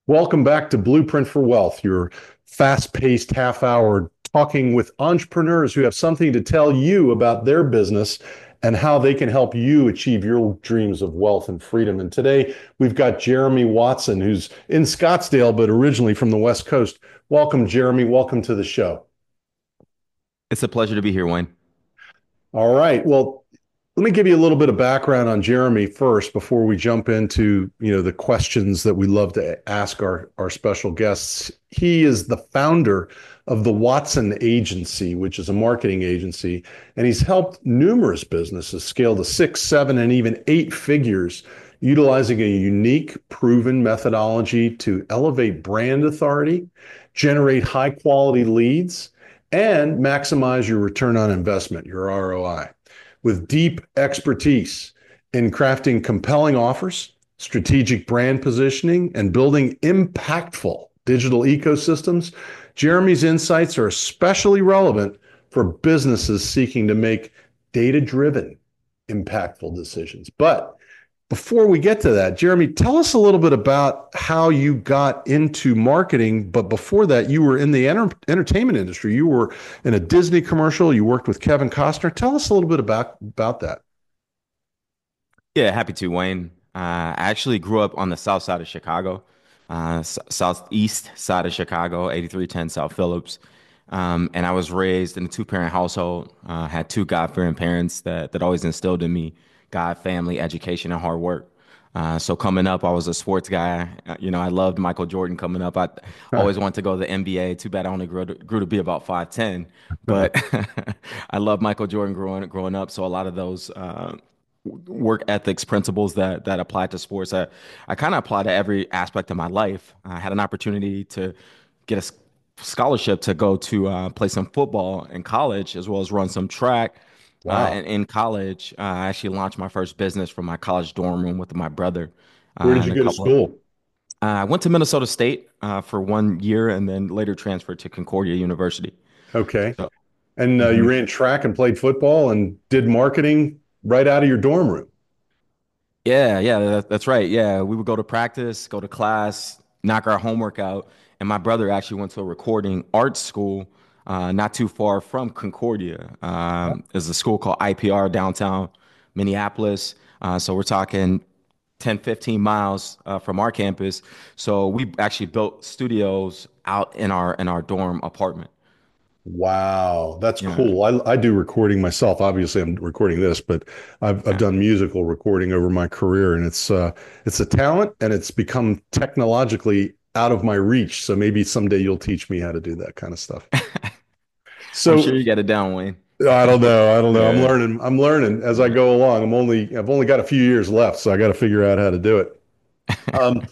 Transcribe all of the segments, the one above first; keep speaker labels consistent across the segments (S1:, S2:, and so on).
S1: Welcome back to Blueprint for Wealth, your fast paced half hour talking with entrepreneurs who have something to tell you about their business and how they can help you achieve your dreams of wealth and freedom. And today we've got Jeremy Watson, who's in Scottsdale, but originally from the West Coast. Welcome, Jeremy. Welcome to the show.
S2: It's a pleasure to be here, Wayne.
S1: All right. Well, let me give you a little bit of background on Jeremy first before we jump into, the questions that we love to ask our special guests. He is the founder of the Watson Agency, which is a marketing agency, and he's helped numerous businesses scale to six, seven, and even eight figures utilizing a unique, proven methodology to elevate brand authority, generate high quality leads, and maximize your return on investment, your ROI, with deep expertise in crafting compelling offers, strategic brand positioning, and building impactful digital ecosystems. Jeremy's insights are especially relevant for businesses seeking to make data driven, impactful decisions. But before we get to that, Jeremy, tell us a little bit about how you got into marketing. But before that, you were in the entertainment industry. You were in a Disney commercial. You worked with Kevin Costner. Tell us a little bit about that.
S2: Yeah, happy to, Wayne. I actually grew up on the south side of Chicago, southeast side of Chicago, 8310 South Phillips. And I was raised in a two-parent household, had two God-fearing parents that always instilled in me God, family, education, and hard work. So coming up, I was a sports guy. I loved Michael Jordan coming up. I always wanted to go to the NBA. Too bad I only grew to be about 5'10", but I love Michael Jordan growing up. So a lot of those work ethics principles that apply to sports, I kind of apply to every aspect of my life. I had an opportunity to get a scholarship to go to play some football in college, as well as run some track.
S1: Wow.
S2: And in college, I actually launched my first business from my college dorm room with my brother
S1: Where did
S2: and
S1: you
S2: a
S1: go to
S2: couple of.
S1: school?
S2: I went to Minnesota State for 1 year and then later transferred to Concordia University.
S1: Okay.
S2: So,
S1: And you
S2: mhm.
S1: ran track and played football and did marketing right out of your dorm room.
S2: Yeah, that's right. Yeah, we would go to practice, go to class, knock our homework out. And my brother actually went to a recording arts school not too far from Concordia. There's a school called IPR downtown Minneapolis. So we're talking 10, 15 miles from our campus. So we actually built studios out in our dorm apartment.
S1: Wow, that's
S2: Yeah.
S1: cool. I do recording myself. Obviously, I'm recording this, but I've done musical recording over my career, and it's a talent, and it's become technologically out of my reach. So maybe someday you'll teach me how to do that kind of stuff.
S2: I'm
S1: So
S2: sure you got it down, Wayne.
S1: I don't know. I don't know. I'm
S2: Yeah.
S1: learning. I'm learning as I
S2: Yeah.
S1: go along. I've only got a few years left, so I got to figure out how to do it. Um,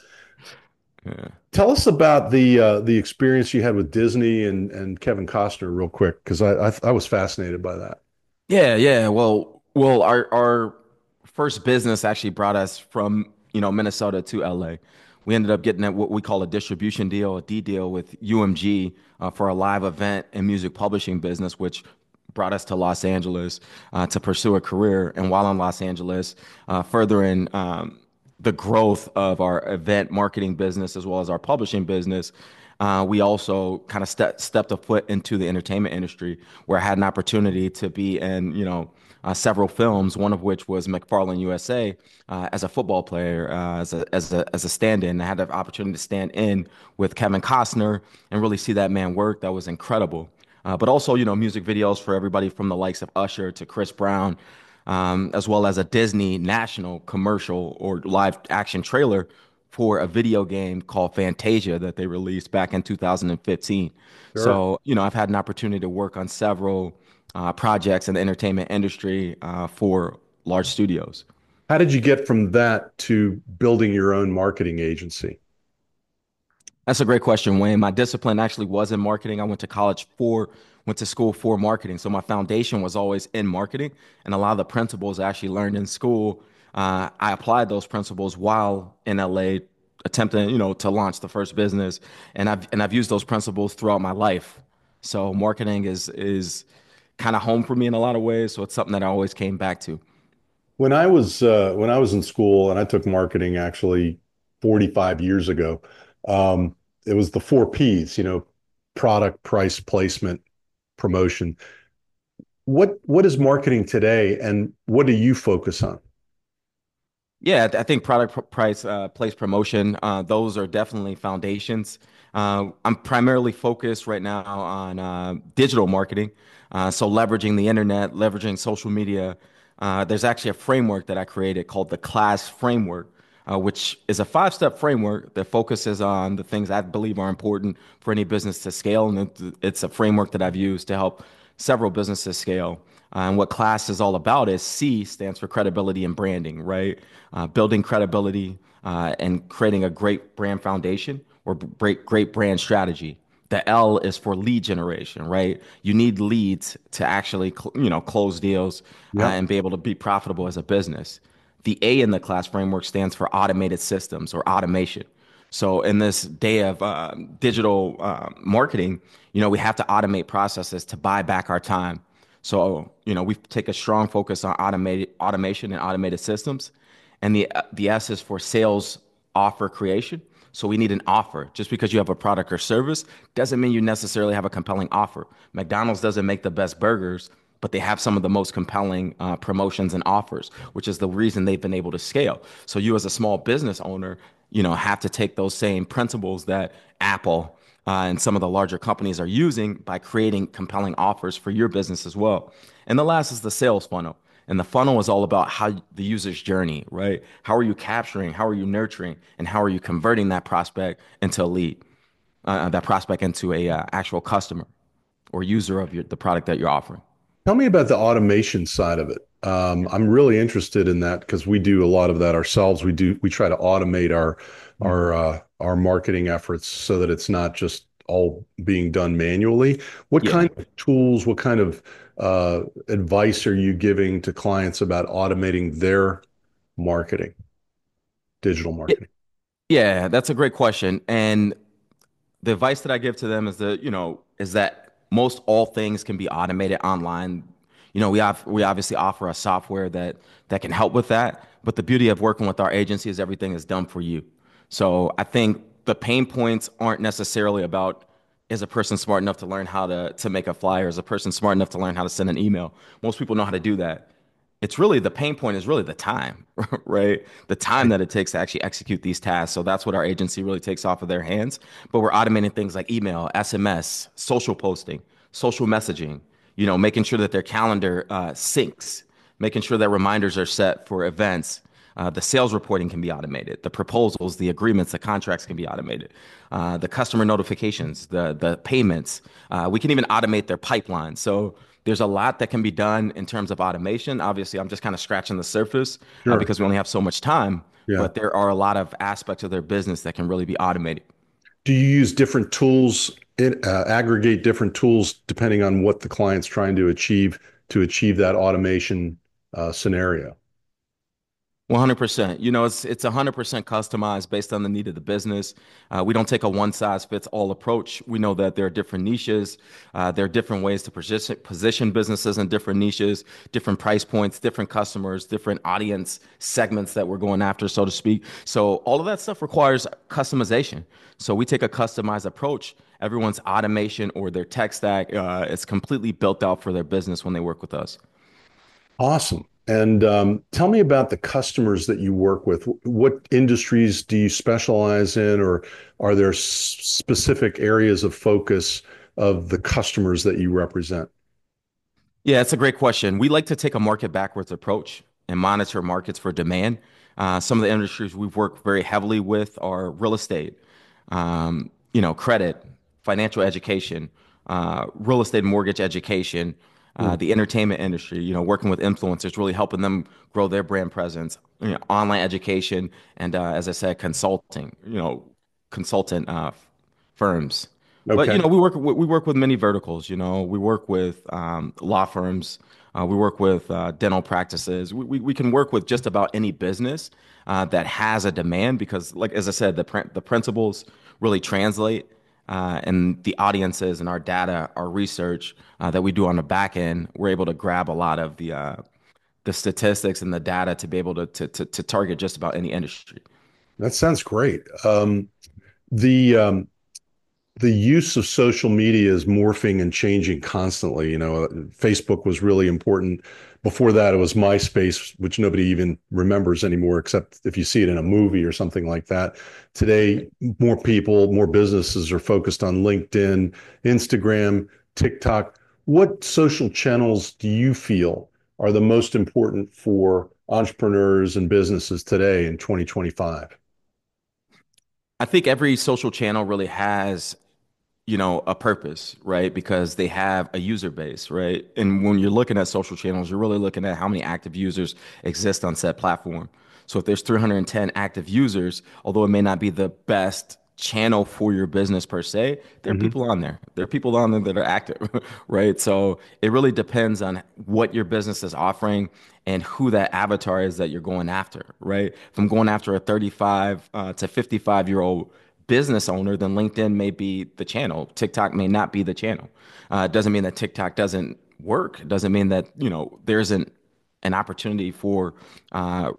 S2: Yeah.
S1: Tell us about the experience you had with Disney and Kevin Costner real quick, because I was fascinated by that.
S2: Yeah. Well, our first business actually brought us from, Minnesota to LA. We ended up getting what we call a distribution deal, a D deal with UMG for a live event and music publishing business, which brought us to Los Angeles to pursue a career. And while in Los Angeles, furthering the growth of our event marketing business as well as our publishing business, we also kind of stepped a foot into the entertainment industry where I had an opportunity to be in, several films, one of which was McFarland USA as a football player, as a stand-in. I had the opportunity to stand in with Kevin Costner and really see that man work. That was incredible. But also, music videos for everybody from the likes of Usher to Chris Brown, as well as a Disney national commercial or live action trailer for a video game called Fantasia that they released back in 2015.
S1: Sure.
S2: So, I've had an opportunity to work on several projects in the entertainment industry for large studios.
S1: How did you get from that to building your own marketing agency?
S2: That's a great question, Wayne. My discipline actually was in marketing. Went to school for marketing. So my foundation was always in marketing. And a lot of the principles I actually learned in school, I applied those principles while in LA attempting, to launch the first business. And I've used those principles throughout my life. So marketing is kind of home for me in a lot of ways. So it's something that I always came back to.
S1: When I was in school, and I took marketing actually 45 years ago. Um, it was the four P's, product, price, placement, promotion. What is marketing today, and what do you focus on?
S2: Yeah, I think product price, place promotion, those are definitely foundations. I'm primarily focused right now on digital marketing. So leveraging the internet, leveraging social media. There's actually a framework that I created called the CLASS framework, which is a five-step framework that focuses on the things I believe are important for any business to scale. And it's a framework that I've used to help several businesses scale. And what CLASS is all about is C stands for credibility and branding, right? Building credibility and creating a great brand foundation or great brand strategy. The L is for lead generation, right? You need leads to actually, close deals
S1: Yeah.
S2: and be able to be profitable as a business. The A in the class framework stands for automated systems or automation. So in this day of digital marketing, we have to automate processes to buy back our time. So, we take a strong focus on automation and automated systems. And the S is for sales offer creation. So we need an offer. Just because you have a product or service doesn't mean you necessarily have a compelling offer. McDonald's doesn't make the best burgers, but they have some of the most compelling promotions and offers, which is the reason they've been able to scale. So you as a small business owner, have to take those same principles that Apple and some of the larger companies are using by creating compelling offers for your business as well. And the last is the sales funnel. And the funnel is all about how the user's journey, right? How are you capturing? How are you nurturing? And how are you converting that prospect into a lead, that prospect into a actual customer or user of the product that you're offering?
S1: Tell me about the automation side of it. I'm really interested in that because we do a lot of that ourselves. We try to automate our marketing efforts so that it's not just all being done manually. What
S2: Yeah.
S1: kind of tools, what kind of advice are you giving to clients about automating their marketing, digital
S2: Yeah,
S1: marketing?
S2: yeah, that's a great question. And the advice that I give to them is that most all things can be automated online. We obviously offer a software that can help with that. But the beauty of working with our agency is everything is done for you. So I think the pain points aren't necessarily about is a person smart enough to learn how to make a flyer? Is a person smart enough to learn how to send an email? Most people know how to do that. It's really the pain point is really the time, right? The time that it takes to actually execute these tasks. So that's what our agency really takes off of their hands. But we're automating things like email, SMS, social posting, social messaging, making sure that their calendar syncs, making sure that reminders are set for events. The sales reporting can be automated. The proposals, the agreements, the contracts can be automated. The customer notifications, the payments. We can even automate their pipeline. So there's a lot that can be done in terms of automation. Obviously, I'm just kind of scratching the surface
S1: Sure.
S2: because we only have so much time,
S1: Yeah.
S2: but there are a lot of aspects of their business that can really be automated.
S1: Do you use different tools, aggregate different tools depending on what the client's trying to achieve that automation scenario?
S2: 100%. It's 100% customized based on the need of the business. We don't take a one size fits all approach. We know that there are different niches. There are different ways to position businesses in different niches, different price points, different customers, different audience segments that we're going after, so to speak. So all of that stuff requires customization. So we take a customized approach. Everyone's automation or their tech stack is completely built out for their business when they work with us.
S1: Awesome. And tell me about the customers that you work with. What industries do you specialize in, or are there specific areas of focus of the customers that you represent?
S2: Yeah, it's a great question. We like to take a market backwards approach and monitor markets for demand. Some of the industries we've worked very heavily with are real estate, credit, financial education, real estate mortgage education,
S1: Hmm.
S2: the entertainment industry, working with influencers, really helping them grow their brand presence, online education, and as I said, consulting, consultant firms. But
S1: Okay.
S2: we work with many verticals. We work with law firms. We work with dental practices. We can work with just about any business that has a demand because, like as I said, the principles really translate, and the audiences and our data, our research that we do on the back end, we're able to grab a lot of the statistics and the data to be able to target just about any industry.
S1: That sounds great. The use of social media is morphing and changing constantly. Facebook was really important. Before that, it was MySpace, which nobody even remembers anymore, except if you see it in a movie or something like that. Today, more people, more businesses are focused on LinkedIn, Instagram, TikTok. What social channels do you feel are the most important for entrepreneurs and businesses today in 2025?
S2: I think every social channel really has, a purpose, right? Because they have a user base, right? And when you're looking at social channels, you're really looking at how many active users exist on said platform. So if there's 310 active users, although it may not be the best channel for your business per se, there are
S1: Mm-hmm.
S2: people on there. There are people on there that are active, right? So it really depends on what your business is offering and who that avatar is that you're going after, right? If I'm going after a 35 to 55-year-old business owner, then LinkedIn may be the channel. TikTok may not be the channel. It doesn't mean that TikTok doesn't work. It doesn't mean that, there isn't an opportunity for uh,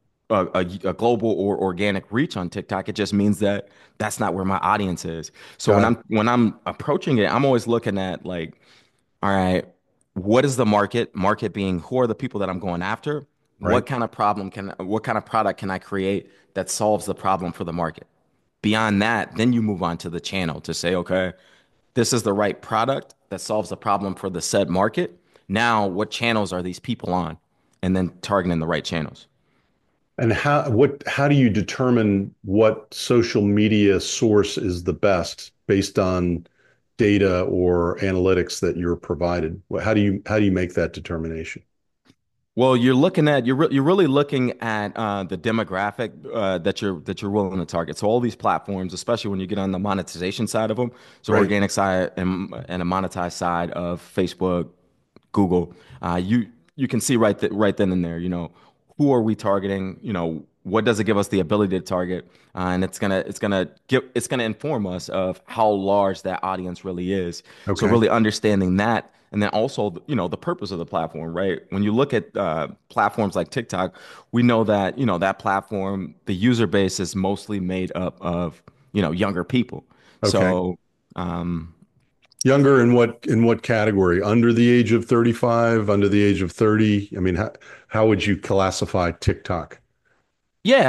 S2: a global or organic reach on TikTok. It just means that that's not where my audience is. So when
S1: Got it.
S2: I'm approaching it, I'm always looking at like, all right, what is the market? Market being who are the people that I'm going after?
S1: Right.
S2: What kind of product can I create that solves the problem for the market? Beyond that, then you move on to the channel to say, okay, this is the right product that solves the problem for the said market. Now, what channels are these people on? And then targeting the right channels.
S1: And how do you determine what social media source is the best based on data or analytics that you're provided? How do you make that determination?
S2: Well, you're really looking at the demographic that you're willing to target. So all these platforms, especially when you get on the monetization side of them, so
S1: Right.
S2: organic side and a monetized side of Facebook, Google, you can see right then and there, who are we targeting? What does it give us the ability to target? And it's gonna inform us of how large that audience really is. So
S1: Okay.
S2: really understanding that, and then also the purpose of the platform, right? When you look at platforms like TikTok, we know that that platform, the user base is mostly made up of younger people.
S1: Okay.
S2: So um,
S1: Younger in what category? Under the age of 35, under the age of 30? I mean, how would you classify TikTok?
S2: Yeah,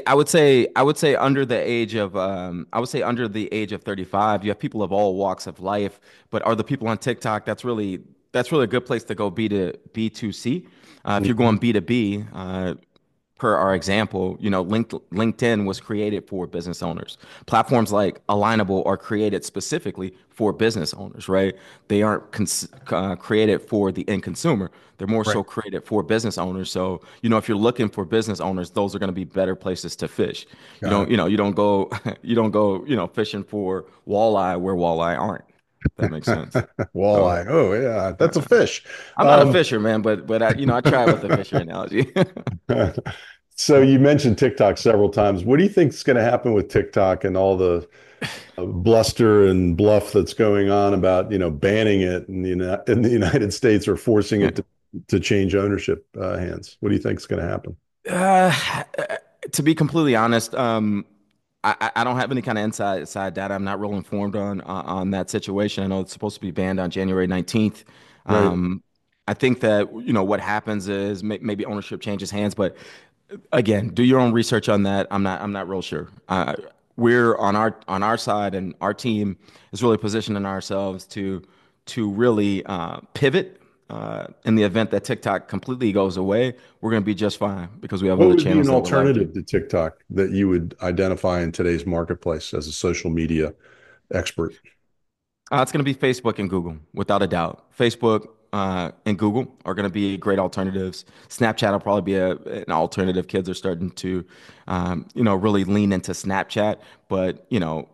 S2: I would say under the age of I would say under the age of 35, you have people of all walks of life, but are the people on TikTok, that's really a good place to go B2C. If you're
S1: Mhm.
S2: going B2B, per our example, LinkedIn was created for business owners. Platforms like Alignable are created specifically for business owners, right? They aren't created for the end consumer. They're more
S1: Right.
S2: so created for business owners. So, if you're looking for business owners, those are going to be better places to fish. You
S1: Got
S2: don't, you know, you don't go, you don't go, fishing for walleye where walleye aren't. If that makes
S1: it.
S2: sense. So,
S1: Walleye. Oh, yeah, that's a
S2: uh,
S1: fish.
S2: I'm not a
S1: Um,
S2: fisher, man, but I try with the fisher analogy.
S1: So you mentioned TikTok several times. What do you think is going to happen with TikTok and all the bluster and bluff that's going on about, banning it in the United States or forcing it to change ownership hands? What do you think is going to happen?
S2: Uh, to be completely honest, I don't have any kind of inside data. I'm not real informed on that situation. I know it's supposed to be banned on January 19th.
S1: Right.
S2: Um, I think that what happens is maybe ownership changes hands, but again, do your own research on that. I'm not real sure. We're on our side, and our team is really positioning ourselves to really pivot. In the event that TikTok completely goes away, we're going to be just fine because we have
S1: What
S2: other
S1: would be
S2: channels
S1: an
S2: that we're leveraging.
S1: alternative to TikTok that you would identify in today's marketplace as a social media expert?
S2: It's going to be Facebook and Google, without a doubt. Facebook and Google are going to be great alternatives. Snapchat will probably be an alternative. Kids are starting to, really lean into Snapchat, but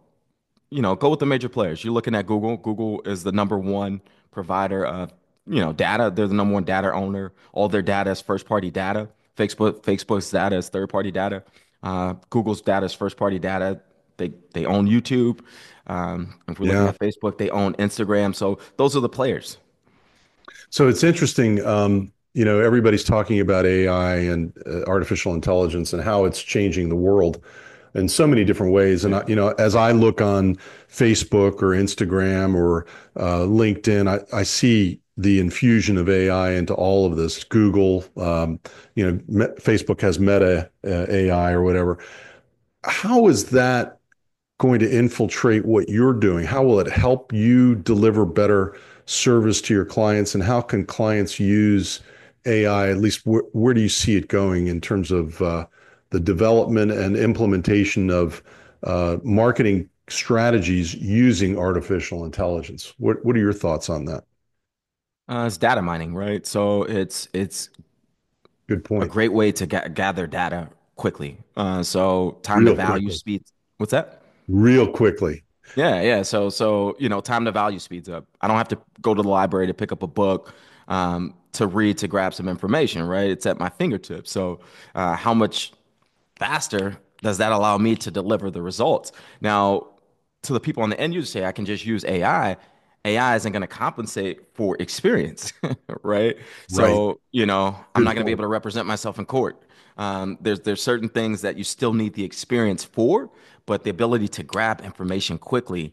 S2: go with the major players. You're looking at Google. Google is the number one provider of, data. They're the number one data owner. All their data is first party data. Facebook's data is third party data. Google's data is first party data. They own YouTube. If we're looking
S1: Yeah.
S2: at Facebook, they own Instagram. So those are the players.
S1: So it's interesting. Everybody's talking about AI and artificial intelligence and how it's changing the world. in so many different ways. And
S2: Yeah.
S1: as I look on Facebook or Instagram or LinkedIn, I see the infusion of AI into all of this. Google, Facebook has Meta AI or whatever. How is that going to infiltrate what you're doing? How will it help you deliver better service to your clients? And how can clients use AI? At least where do you see it going in terms of the development and implementation of marketing strategies using artificial intelligence? What are your thoughts on that?
S2: It's data mining, right? So it's
S1: Good
S2: a
S1: point.
S2: great way to gather data quickly. So time to
S1: Real
S2: value
S1: quickly.
S2: speed. What's that?
S1: Real quickly.
S2: Yeah, yeah. So time to value speeds up. I don't have to go to the library to pick up a book to read to grab some information, right? It's at my fingertips. So how much faster does that allow me to deliver the results? Now, to the people on the end user say I can just use AI. AI isn't going to compensate for experience, right?
S1: Right.
S2: So, I'm
S1: Good
S2: not going to be
S1: point.
S2: able to represent myself in court. There's certain things that you still need the experience for, but the ability to grab information quickly,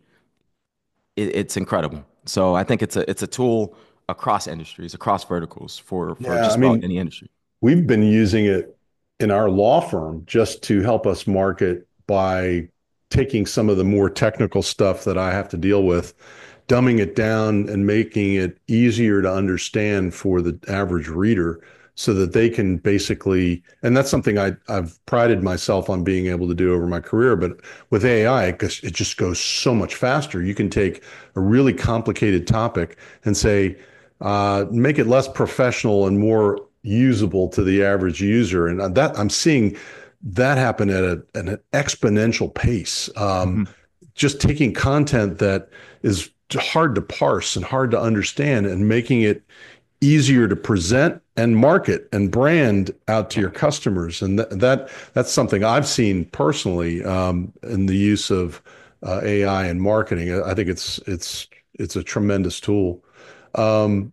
S2: it's incredible. So I think it's a tool across industries, across verticals for
S1: Yeah, I
S2: just about
S1: mean,
S2: any industry.
S1: we've been using it in our law firm just to help us market by taking some of the more technical stuff that I have to deal with, dumbing it down and making it easier to understand for the average reader so that they can basically, and that's something I've prided myself on being able to do over my career. But with AI, it just goes so much faster. You can take a really complicated topic and say, make it less professional and more usable to the average user. And that I'm seeing that happen at an exponential pace.
S2: Mhm.
S1: Just taking content that is hard to parse and hard to understand and making it easier to present and market and brand out to
S2: Yeah.
S1: your customers. And that's something I've seen personally in the use of AI and marketing. I think it's a tremendous tool. Um,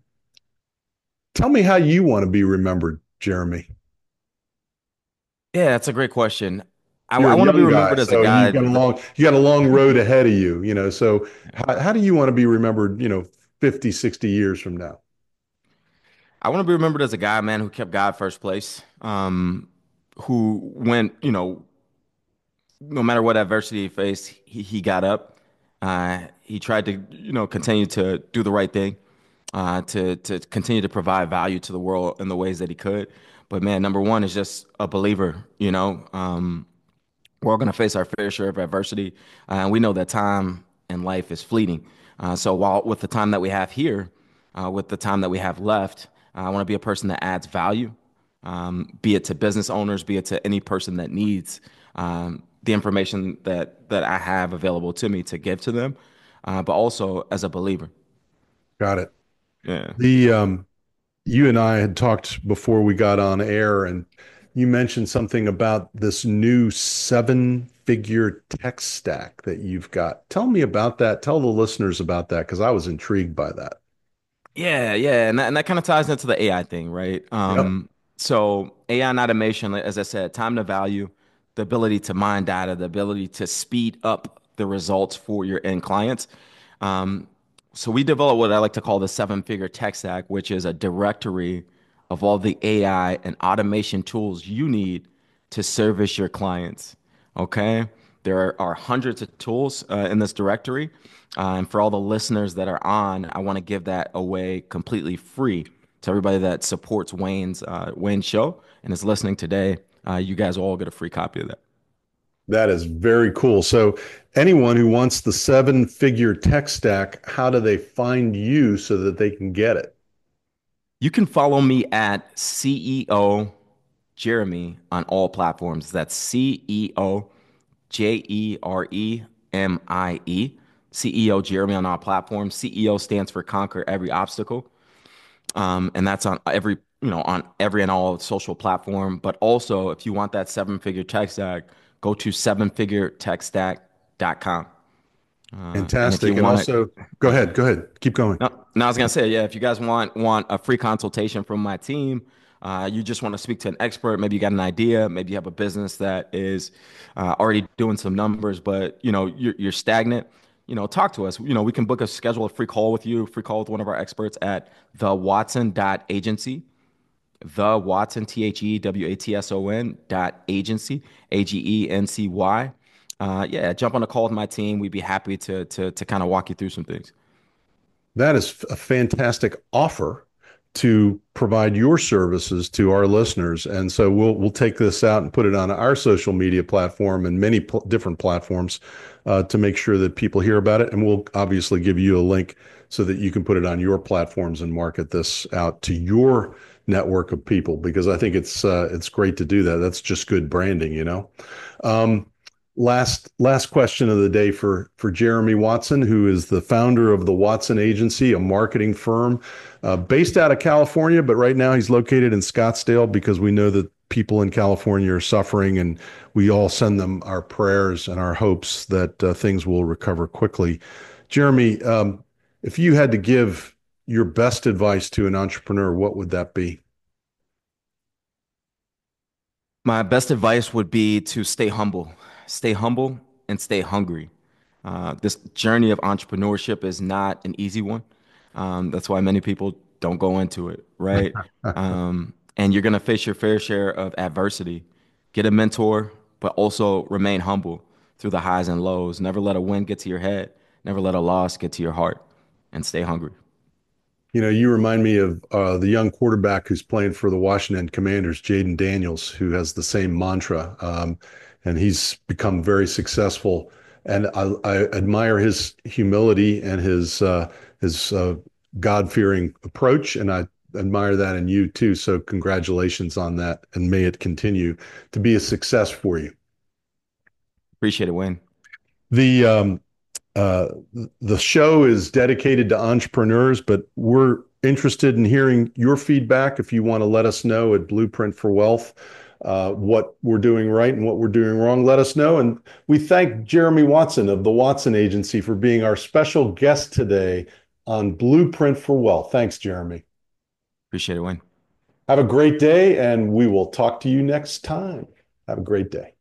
S1: Tell me how you want to be remembered, Jeremy.
S2: Yeah, that's a great question.
S1: You're
S2: I
S1: a
S2: want to be
S1: young guy,
S2: remembered as a
S1: so you've
S2: guy.
S1: got a long road ahead of you, So how do you want to be remembered, 50, 60 years from now?
S2: I want to be remembered as a guy, man, who kept God first place. Who went, no matter what adversity he faced, he got up. He tried to, continue to do the right thing, to continue to provide value to the world in the ways that he could. But man, number one is just a believer. We're all going to face our fair share of adversity. And we know that time in life is fleeting. So, while with the time that we have here, with the time that we have left, I want to be a person that adds value, be it to business owners, be it to any person that needs the information that I have available to me to give to them, but also as a believer.
S1: Got it.
S2: Yeah.
S1: The You and I had talked before we got on air, and you mentioned something about this new seven-figure tech stack that you've got. Tell me about that. Tell the listeners about that because I was intrigued by that.
S2: Yeah, yeah, and that kind of ties into the AI thing, right?
S1: Yep.
S2: So AI and automation, like, as I said, time to value, the ability to mine data, the ability to speed up the results for your end clients. Um, so we develop what I like to call the seven-figure tech stack, which is a directory of all the AI and automation tools you need to service your clients. Okay. There are hundreds of tools in this directory. And for all the listeners that are on, I want to give that away completely free to everybody that supports Wayne's show and is listening today. You guys all get a free copy of that.
S1: That is very cool. So, anyone who wants the seven-figure tech stack, how do they find you so that they can get it?
S2: You can follow me at CEO Jeremy on all platforms. That's CEO Jeremie. CEO Jeremy on all platforms. CEO stands for Conquer Every Obstacle. And that's on every and all social platform. But also, if you want that seven-figure tech stack, go to sevenfiguretechstack.com. And if you
S1: Fantastic. And
S2: want it,
S1: also, go ahead, keep going.
S2: no, I was gonna say, yeah, if you guys want a free consultation from my team, You just want to speak to an expert. Maybe you got an idea. Maybe you have a business that is already doing some numbers, but you're stagnant. Talk to us. We can book schedule a free call with you, free call with one of our experts at thewatson.agency, the Watson, THEWATSON .agency, AGENCY. Yeah, jump on a call with my team. We'd be happy to kind of walk you through some things.
S1: That is a fantastic offer to provide your services to our listeners. And so we'll take this out and put it on our social media platform and many different platforms to make sure that people hear about it. And we'll obviously give you a link so that you can put it on your platforms and market this out to your network of people because I think it's great to do that. That's just good branding, you know. Um, last question of the day for Jeremy Watson, who is the founder of the Watson Agency, a marketing firm based out of California, but right now he's located in Scottsdale because we know that people in California are suffering, and we all send them our prayers and our hopes that things will recover quickly. Jeremy, if you had to give your best advice to an entrepreneur, what would that be?
S2: My best advice would be to stay humble and stay hungry. This journey of entrepreneurship is not an easy one. That's why many people don't go into it, right? And you're going to face your fair share of adversity. Get a mentor, but also remain humble through the highs and lows. Never let a win get to your head. Never let a loss get to your heart, and stay hungry.
S1: You know, you remind me of the young quarterback who's playing for the Washington Commanders, Jaden Daniels, who has the same mantra, and he's become very successful. And I admire his humility and his God-fearing approach, and I admire that in you too. So congratulations on that, and may it continue to be a success for you.
S2: Appreciate it, Wayne.
S1: The uh, the show is dedicated to entrepreneurs, but we're interested in hearing your feedback. If you want to let us know at Blueprint for Wealth what we're doing right and what we're doing wrong, let us know. And we thank Jeremy Watson of the Watson Agency for being our special guest today on Blueprint for Wealth. Thanks, Jeremy.
S2: Appreciate it, Wayne.
S1: Have a great day, and we will talk to you next time. Have a great day.